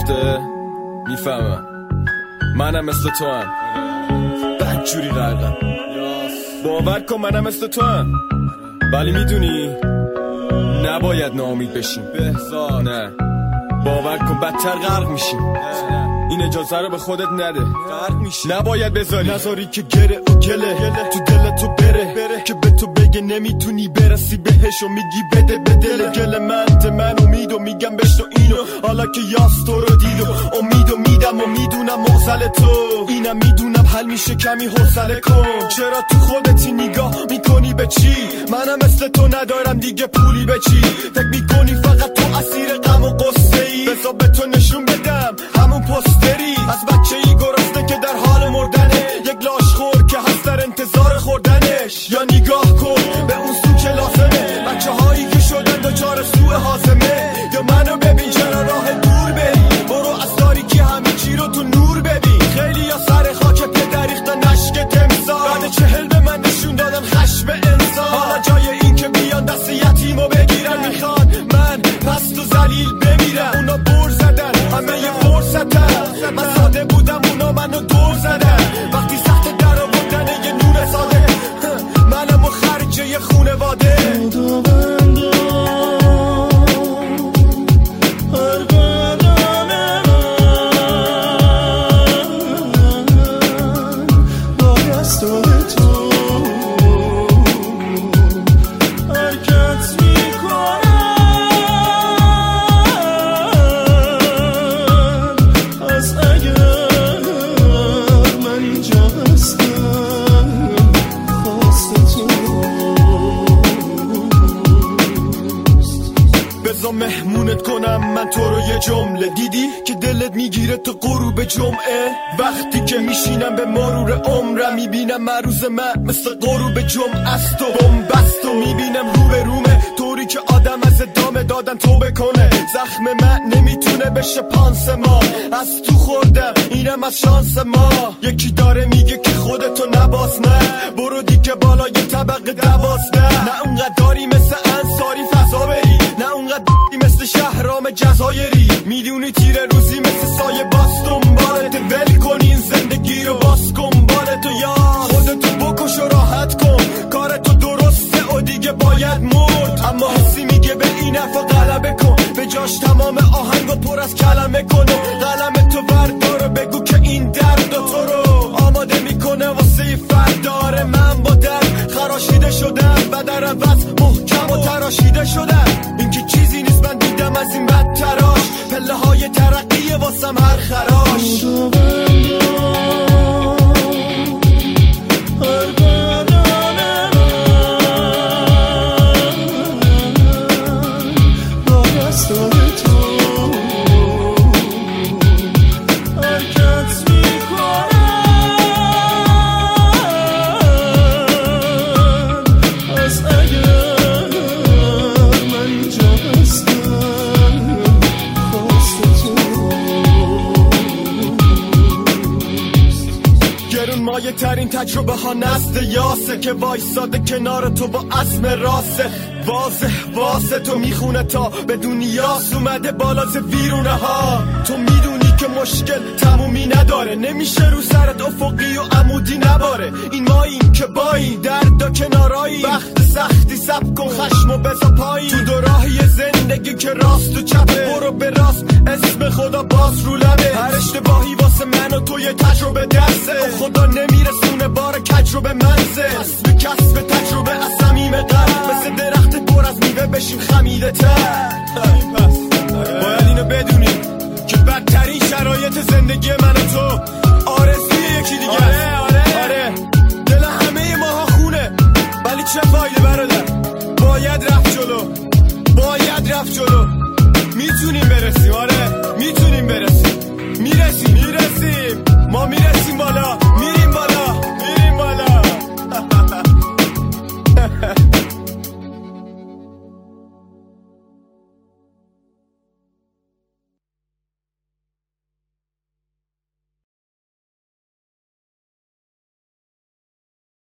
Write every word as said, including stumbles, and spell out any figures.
گرفته؟ میفهمم منم مثل تو هم بدجوری غرقم، باور کن منم مثل تو هم، ولی میدونی نباید ناامید بشیم. بهزاد نه، باور کن بدتر غرق میشیم. این اجازه رو به خودت نده، غرق میشی. نباید بذاری نذاری که گره و گله تو دلتو بره, بره که به تو بگه نمیتونی برسی بهش و میگی بده به دل گل من من امید و میگم بشتو اینو حالا که یاس تو رو دید و امید و میدم و میدونم مغزل تو اینم میدونم حل میشه کمی حوصله کن. چرا تو خودتی نگاه میکنی به چی؟ منم مثل تو ندارم دیگه پولی به چی؟ فکر میکنی فقط تو اسیر غم و قصه ای؟ بذار به تو نشون بدم همون پستری از بچه ای گرسنه که در حال مردنه، یک لاش خور که هست در انتظار خوردنش. یا نگاه کن به اون سو که لازمه، بچه هایی که شدن دوچار سوء حازمه. یا منو ببین چرا راه دور بری، برو از تاریکی همه چی رو تو نور ببین. خیلی یا سر خاک پدر ریختن اشک تمثال، بعد چهل به من نشون دادن خشم انسان. حالا جای این که بیان دست یتیمو بگیرن میخوان من پست و ذلیل بمیرم. اونا بر زدن همه یه فرصتن، من ساده بودم اونا منو دور زدن. وقتی سخت در آوردن یه نور ساده، منم و خرج یه خونواده. مهمونت کنم من تو رو یه جمله، دیدی که دلت میگیره تو غروب جمعه؟ وقتی که میشینم به مرور عمرم میبینم مروز من مثل غروب جمعه است و بومبست و میبینم رو به رومه، طوری که آدم از ادامه دادن توبه کنه. زخم من نمیتونه بشه پانس ما، از تو خوردم اینم از شانس ما. یکی داره میگه که خودتو نباز، نه برو دیگه بالا یه طبقه دوازده. نه اونقدر داری مثل انصاری فضا بری، نه اونقدر مثل شهرام جزایری. میدونی تیره روزی مثل سایه باز دنبالت، ول کن این زندگی رو باز کن بالتو. یا خودتو بکش و راحت کن، کارتو درسته و دیگه باید مرد. اما حسی میگه به این حرفا غلبه کن، به جاش تمام آهنگو پر از کلمه کن و قلم تو بردار بگو که این درد و تو رو آماده میکنه واسه فردار. من با درد خراشیده شدم و در عوض محکم و تراشیده شدم. این که چیزی نیست من دیدم از این بد تراش، پله های ترقیه واسم هر خراش. مایه ترین تجربه ها نزد یاسه که وایساده کنار تو با عزم راسه. واضح واسه تو میخونه تا به دنیاس اومده بالا ز ویرونه ها. تو میدونی که مشکل تمومی نداره، نمیشه رو سرت افقی و عمودی نباره. این ماییم که بایی درد و کنارایی، وقت سختی سب کن خشم و بزا پایی. تو دو راهی زندگی که راست و چپه، برو به راست اسم خدا باز رو لبه. هر اشتباهی واسه من و تو یه تجربه درسه، خدا نمیرسونه بار کج رو به منزل. کسب کسب تجربه از صمیم قلب، مثل درخت پر از میوه بشیم خمیده تر. باید اینو بدونیم که بدترین شرایط زندگی من و تو آرزوی یکی دیگه. آره آره آره دل همه ماها خونه، ولی چه فایده برادر؟ باید رفت جلو، باید رفت جلو. میتونیم برسیم، آره میتونیم برسیم.